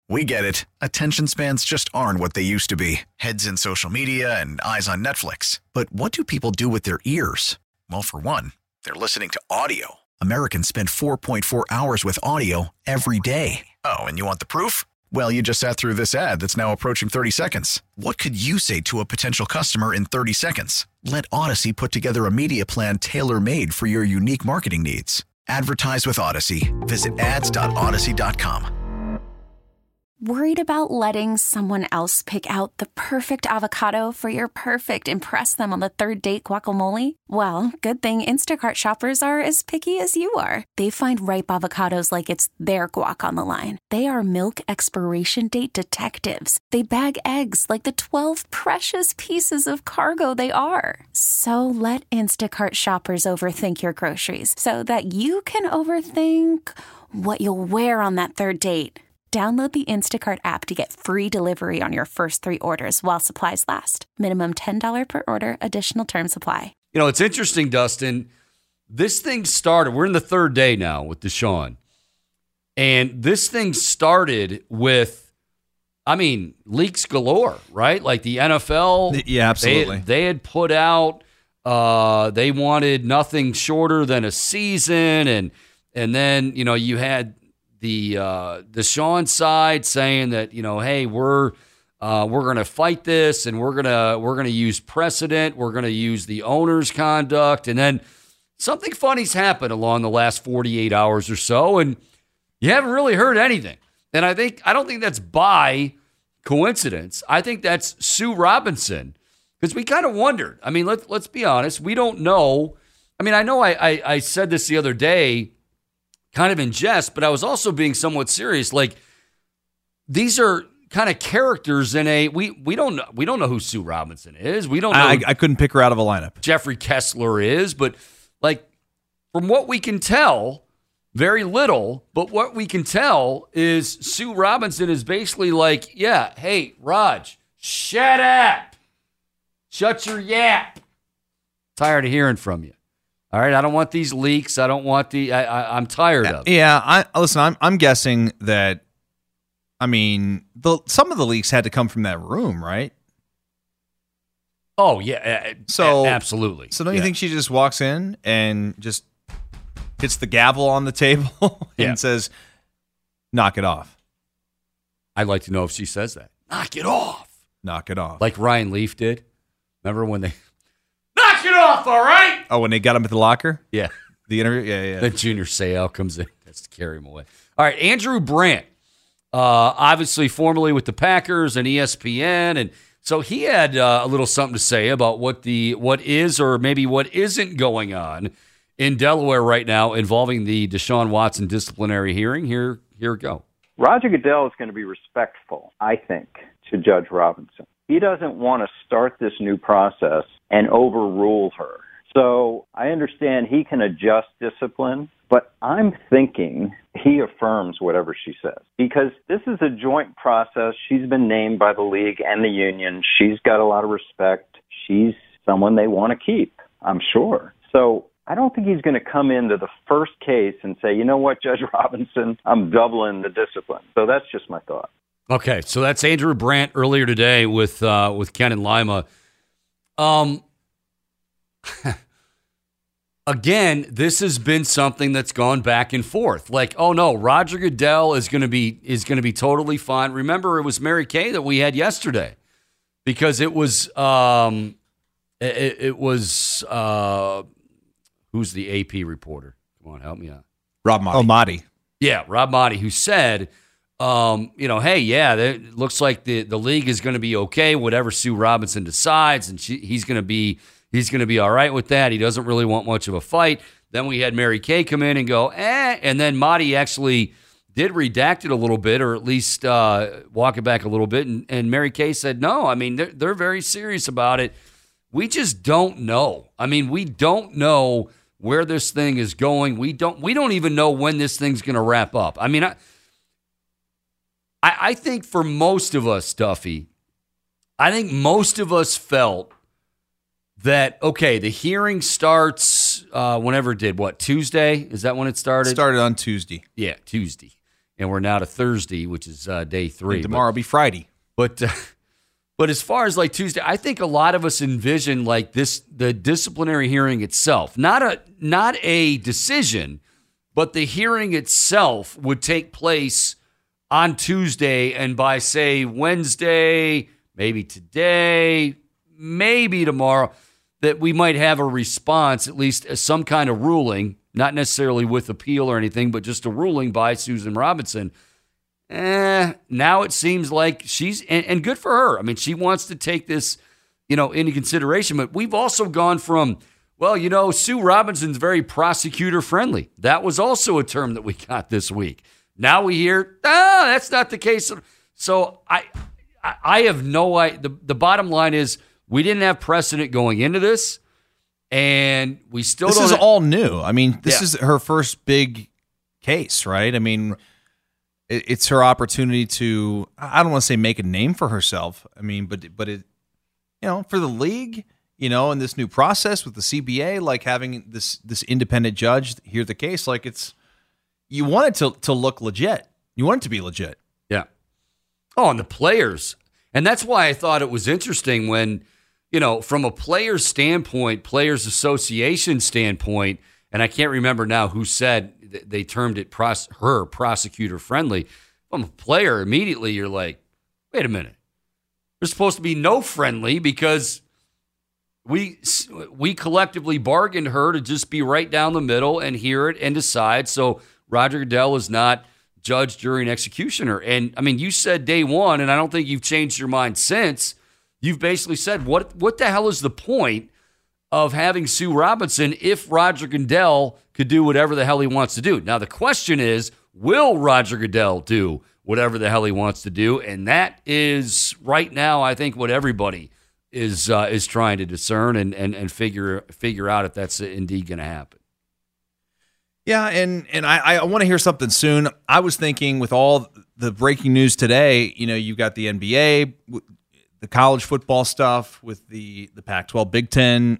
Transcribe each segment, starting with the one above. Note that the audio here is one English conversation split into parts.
We get it. Attention spans just aren't what they used to be. Heads in social media and eyes on Netflix. But what do people do with their ears? Well, for one, they're listening to audio. Americans spend 4.4 hours with audio every day. Oh, and you want the proof? Well, you just sat through this ad that's now approaching 30 seconds. What could you say to a potential customer in 30 seconds? Let Odyssey put together a media plan tailor-made for your unique marketing needs. Advertise with Odyssey. Visit ads.odyssey.com. Worried about letting someone else pick out the perfect avocado for your perfect impress them on the third date guacamole? Well, good thing Instacart shoppers are as picky as you are. They find ripe avocados like it's their guac on the line. They are milk expiration date detectives. They bag eggs like the 12 precious pieces of cargo they are. So let Instacart shoppers overthink your groceries so that you can overthink what you'll wear on that third date. Download the Instacart app to get free delivery on your first 3 orders while supplies last. Minimum $10 per order. Additional terms apply. You know, it's interesting, Dustin. This thing started, we're in the third day now with Deshaun. And this thing started with, leaks galore, right? Like the NFL. Yeah, absolutely. They had put out, they wanted nothing shorter than a season. And then, you had the Deshaun side saying that, hey, we're going to fight this and we're going to use precedent. We're going to use the owner's conduct. And then something funny's happened along the last 48 hours or so, and you haven't really heard anything. And I don't think that's by coincidence. I think that's Sue Robinson, because we kind of wondered. I mean, let's be honest. We don't know. I mean, I know I said this the other day, kind of in jest, but I was also being somewhat serious. Like, these are kind of characters in a we don't know who Sue Robinson is. We don't know. I couldn't pick her out of a lineup. Jeffrey Kessler is, but like from what we can tell, very little. But what we can tell is Sue Robinson is basically like, yeah, hey Raj, shut up, shut your yap. Tired of hearing from you. All right, I don't want these leaks. I don't want I'm tired of it. Yeah, I'm guessing that, some of the leaks had to come from that room, right? Oh, yeah. Absolutely. So don't you think she just walks in and just hits the gavel on the table and says, knock it off? I'd like to know if she says that. Knock it off. Knock it off. Like Ryan Leaf did. Remember when they... Knock it off, all right? Oh, when they got him at the locker? Yeah. The interview? Yeah. Then Junior Seau comes in. That's to carry him away. All right, Andrew Brandt, obviously formerly with the Packers and ESPN. And so he had a little something to say about what is or maybe what isn't going on in Delaware right now involving the Deshaun Watson disciplinary hearing. Here we go. Roger Goodell is going to be respectful, I think, to Judge Robinson. He doesn't want to start this new process and overrule her. So I understand he can adjust discipline, but I'm thinking he affirms whatever she says, because this is a joint process. She's been named by the league and the union. She's got a lot of respect. She's someone they want to keep, I'm sure. So I don't think he's going to come into the first case and say, you know what, Judge Robinson, I'm doubling the discipline. So that's just my thought. Okay, so that's Andrew Brandt earlier today with Ken and Lima. Again, this has been something that's gone back and forth. Like, oh no, Roger Goodell is going to be totally fine. Remember, it was Mary Kay that we had yesterday, because it was who's the AP reporter? Come on, help me out. Rob Maaddi. Oh, Maaddi. Yeah, Rob Maaddi, who said, hey, yeah, it looks like the league is going to be okay, whatever Sue Robinson decides, and he's going to be all right with that. He doesn't really want much of a fight. Then we had Mary Kay come in and go, and then Maaddi actually did redact it a little bit, or at least walk it back a little bit, and Mary Kay said, no, I mean, they're very serious about it. We just don't know. I mean, we don't know where this thing is going. We don't even know when this thing's going to wrap up. I mean, I think for most of us, Duffy, I think most of us felt that, okay, the hearing starts whenever it did. What, Tuesday? Is that when it started? It started on Tuesday. Yeah, Tuesday. and we're now to Thursday, which is day 3. And tomorrow will be Friday. But as far as like Tuesday, I think a lot of us envision like the disciplinary hearing itself, not a decision, but the hearing itself would take place on Tuesday, and by say Wednesday, maybe today, maybe tomorrow, that we might have a response, at least some kind of ruling, not necessarily with appeal or anything, but just a ruling by Susan Robinson. Now it seems like she's, and good for her. I mean, she wants to take this, into consideration, but we've also gone from, well, Sue Robinson's very prosecutor friendly. That was also a term that we got this week. Now we hear, that's not the case. So I have no idea. The bottom line is we didn't have precedent going into this, and we still don't. This is all new. I mean, this is her first big case, right? I mean, it's her opportunity to, I don't want to say make a name for herself. I mean, but it, for the league, and this new process with the CBA, like having this independent judge hear the case, like you want it to look legit. You want it to be legit. Yeah. Oh, and the players. And that's why I thought it was interesting when, from a player's standpoint, players association standpoint, and I can't remember now who said they termed it her prosecutor friendly. From a player, immediately you're like, wait a minute. There's supposed to be no friendly because we collectively bargained her to just be right down the middle and hear it and decide. So Roger Goodell is not judge, jury, and executioner. And, I mean, you said day one, and I don't think you've changed your mind since. You've basically said, what the hell is the point of having Sue Robinson if Roger Goodell could do whatever the hell he wants to do? Now, the question is, will Roger Goodell do whatever the hell he wants to do? And that is, right now, I think what everybody is trying to discern and figure out if that's indeed going to happen. Yeah, and I want to hear something soon. I was thinking with all the breaking news today, you've got the NBA, the college football stuff with the Pac-12, Big Ten.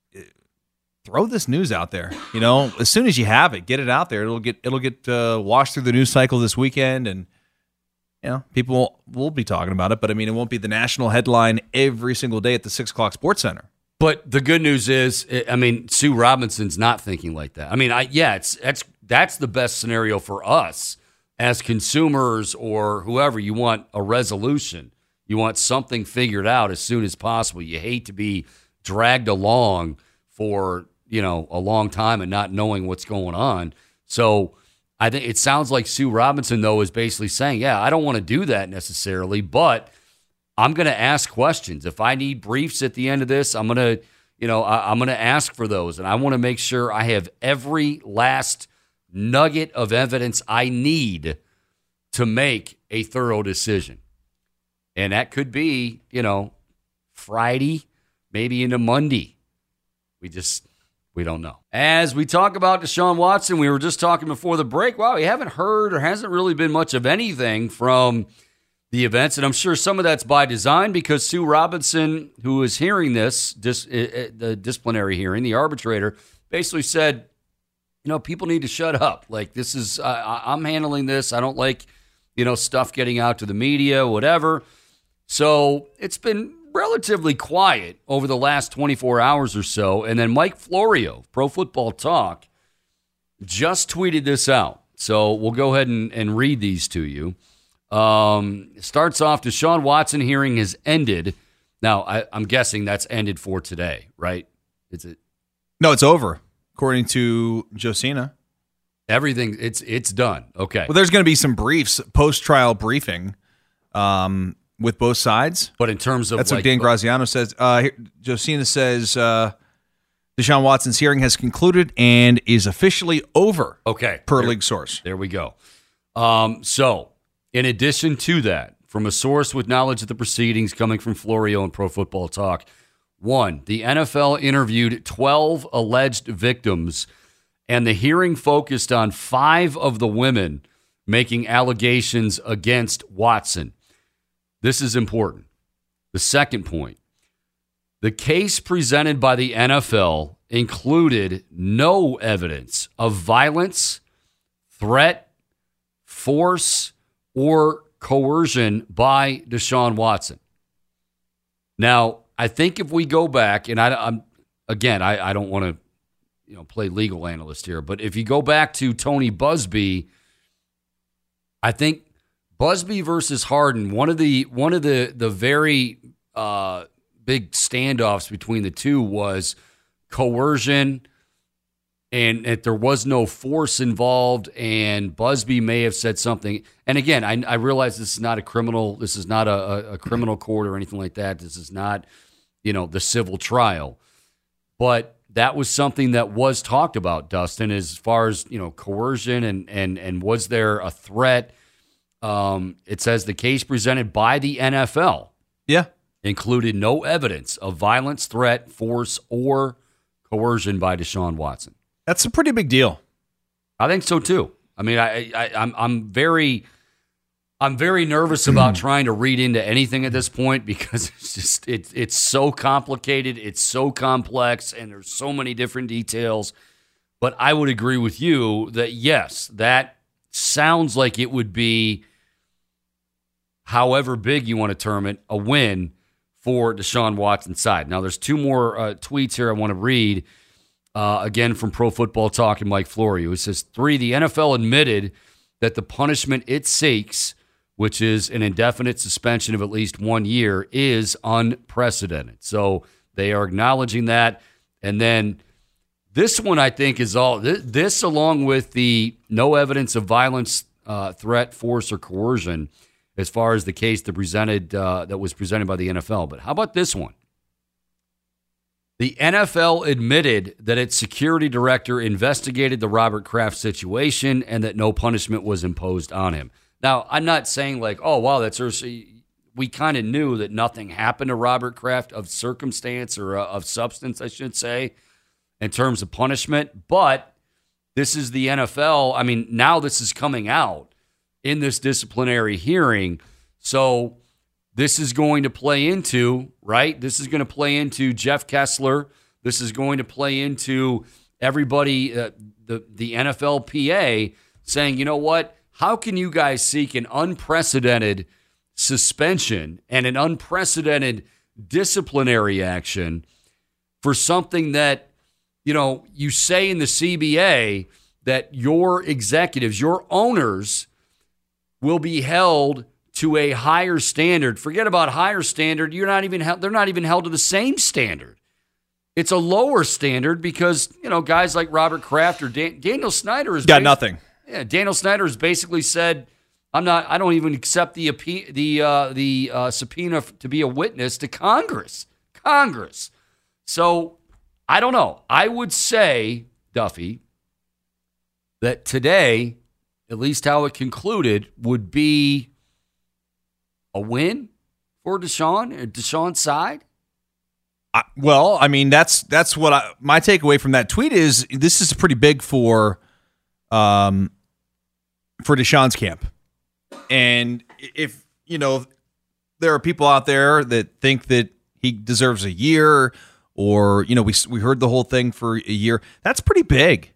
Throw this news out there. As soon as you have it, get it out there. It'll get washed through the news cycle this weekend, and people will be talking about it. But I mean, it won't be the national headline every single day at the 6 o'clock Sports Center. But the good news is, I mean, Sue Robinson's not thinking like that. I mean, that's the best scenario for us as consumers or whoever. You want a resolution. You want something figured out as soon as possible. You hate to be dragged along for, a long time and not knowing what's going on. So I think it sounds like Sue Robinson, though, is basically saying, I don't want to do that necessarily, but I'm going to ask questions. If I need briefs at the end of this, I'm going to ask for those. And I want to make sure I have every last nugget of evidence I need to make a thorough decision. And that could be, Friday, maybe into Monday. We don't know. As we talk about Deshaun Watson, we were just talking before the break. Wow, we haven't heard or hasn't really been much of anything from the events. And I'm sure some of that's by design because Sue Robinson, who is hearing this, the disciplinary hearing, the arbitrator, basically said, people need to shut up. Like, this is, I'm handling this. I don't like, stuff getting out to the media, whatever. So it's been relatively quiet over the last 24 hours or so. And then Mike Florio, Pro Football Talk, just tweeted this out. So we'll go ahead and read these to you. Starts off, Deshaun Watson hearing has ended. Now, I'm guessing that's ended for today, right? Is it? No, it's over, according to Josina. Everything, it's done. Okay. Well, there's going to be some briefs, post-trial briefing with both sides. But in terms of that's what Dan Graziano says. Josina says Deshaun Watson's hearing has concluded and is officially over. Okay. Per league source. There we go. So, in addition to that, from a source with knowledge of the proceedings coming from Florio and Pro Football Talk, 1, the NFL interviewed 12 alleged victims, and the hearing focused on 5 of the women making allegations against Watson. This is important. The second point, the case presented by the NFL included no evidence of violence, threat, force or coercion by Deshaun Watson. Now, I think if we go back, and I don't want to play legal analyst here, but if you go back to Tony Busby, I think Busby versus Harden, one of the very big standoffs between the two was coercion, and that there was no force involved, and Busby may have said something. And again, I realize this is not a criminal court or anything like that. This is not, the civil trial. But that was something that was talked about, Dustin, as far as, coercion and was there a threat? It says the case presented by the NFL included no evidence of violence, threat, force, or coercion by Deshaun Watson. That's a pretty big deal. I think so too. I mean, I'm very nervous about trying to read into anything at this point because it's so complicated, it's so complex, and there's so many different details. But I would agree with you that yes, that sounds like it would be, however big you want to term it, a win for Deshaun Watson's side. Now, there's two more tweets here I want to read. Again, from Pro Football Talk and Mike Florio. It says, 3, the NFL admitted that the punishment it seeks, which is an indefinite suspension of at least 1 year, is unprecedented. So they are acknowledging that. And then this one, I think, is all this along with the no evidence of violence, threat, force, or coercion as far as the case that was presented by the NFL. But how about this one? The NFL admitted that its security director investigated the Robert Kraft situation and that no punishment was imposed on him. Now, I'm not saying like, oh, wow, we kind of knew that nothing happened to Robert Kraft of circumstance or of substance, I should say, in terms of punishment. But this is the NFL. I mean, now this is coming out in this disciplinary hearing. So this is going to play into, right? This is going to play into Jeff Kessler. This is going to play into everybody, the NFLPA, saying, you know what? How can you guys seek an unprecedented suspension and an unprecedented disciplinary action for something that, you say in the CBA that your executives, your owners will be held to a higher standard. Forget about higher standard. They're not even held to the same standard. It's a lower standard because, guys like Robert Kraft or Daniel Snyder has got nothing. Yeah, Daniel Snyder has basically said, I don't even accept the subpoena to be a witness to Congress. So I don't know. I would say, Duffy, that today, at least how it concluded, would be a win for Deshaun's side? Well, I mean, that's what my takeaway from that tweet is. This is pretty big for Deshaun's camp. And if, there are people out there that think that he deserves a year or, we heard the whole thing for a year, that's pretty big.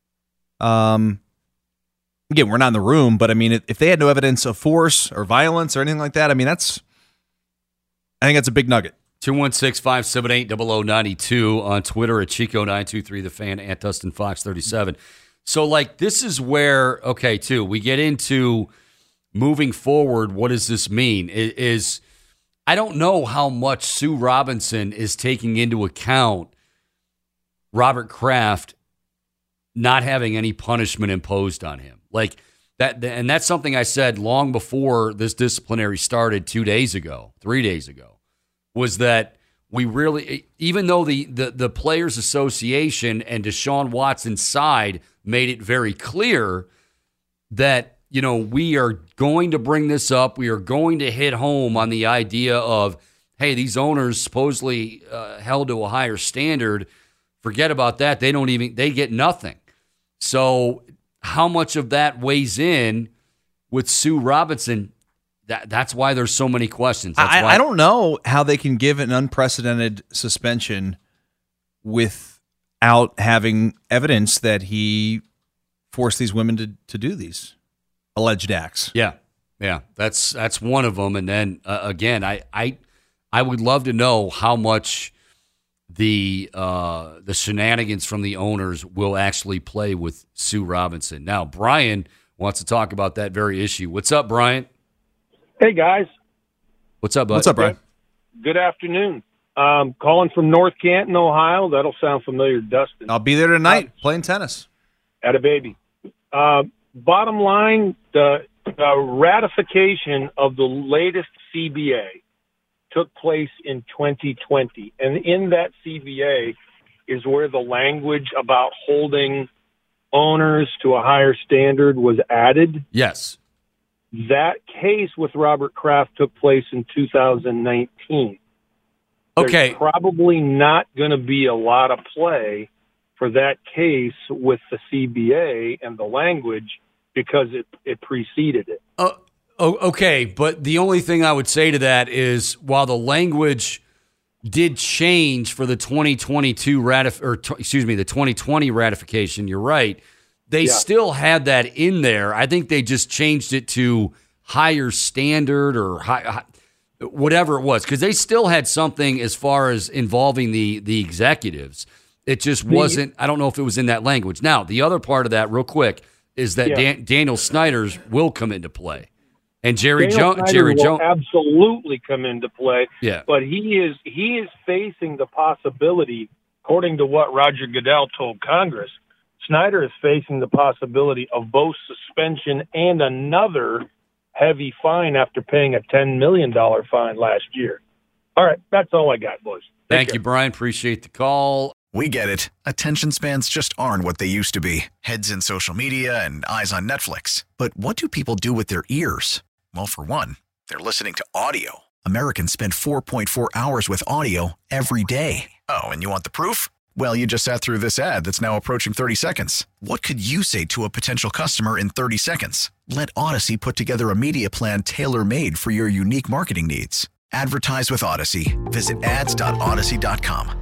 Again, we're not in the room, but I mean, if they had no evidence of force or violence or anything like that, I mean, I think that's a big nugget. 216-578-0092 on Twitter at Chico923, the fan, at Dustin Fox 37. So, this is where, we get into moving forward. What does this mean? I don't know how much Sue Robinson is taking into account Robert Kraft not having any punishment imposed on him. Like that, and that's something I said long before this disciplinary started 3 days ago, was that we really, even though the Players Association and Deshaun Watson's side made it very clear that, we are going to bring this up, we are going to hit home on the idea of, hey, these owners supposedly held to a higher standard. Forget about that. They get nothing. So how much of that weighs in with Sue Robinson? That's why there's so many questions. I don't know how they can give an unprecedented suspension without having evidence that he forced these women to do these. alleged acts. Yeah, that's one of them. And then again, I would love to know how much the shenanigans from the owners will actually play with Sue Robinson. Now, Brian wants to talk about that very issue. What's up, Brian? Hey, guys. What's up, bud? What's up, Brian? Good afternoon. Calling from North Canton, Ohio. That'll sound familiar to Dustin. I'll be there tonight playing tennis. At a baby. Bottom line, the ratification of the latest CBA took place in 2020. And in that CBA is where the language about holding owners to a higher standard was added. Yes. That case with Robert Kraft took place in 2019. Okay. There's probably not going to be a lot of play for that case with the CBA and the language because it preceded it. Okay, but the only thing I would say to that is while the language did change for the 2022 the 2020 ratification, you're right. They still had that in there. I think they just changed it to higher standard or high whatever it was, because they still had something as far as involving the executives. It just wasn't. I don't know if it was in that language. Now, the other part of that, real quick, is that Daniel Snyder's will come into play, and Jerry Jones will absolutely come into play. Yeah, but he is facing the possibility, according to what Roger Goodell told Congress. Snyder is facing the possibility of both suspension and another heavy fine after paying a $10 million fine last year. All right, that's all I got, boys. Thank you, Brian. Appreciate the call. We get it. Attention spans just aren't what they used to be. Heads in social media and eyes on Netflix. But what do people do with their ears? Well, for one, they're listening to audio. Americans spend 4.4 hours with audio every day. Oh, and you want the proof? Well, you just sat through this ad that's now approaching 30 seconds. What could you say to a potential customer in 30 seconds? Let Odyssey put together a media plan tailor-made for your unique marketing needs. Advertise with Odyssey. Visit ads.odyssey.com.